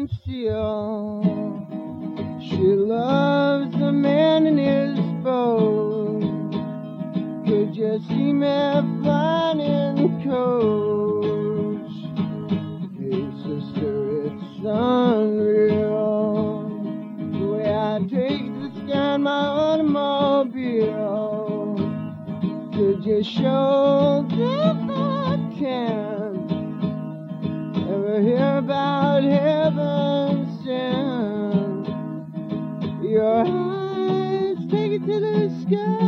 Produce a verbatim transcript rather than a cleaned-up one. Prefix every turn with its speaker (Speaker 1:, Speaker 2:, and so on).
Speaker 1: conceal. She loves the man in his boat. Could you see me flying in the coach? Hey sister, it's unreal the way I take the sky in my automobile. Could you show that I can ever hear about heaven sent? Your eyes take it to the sky.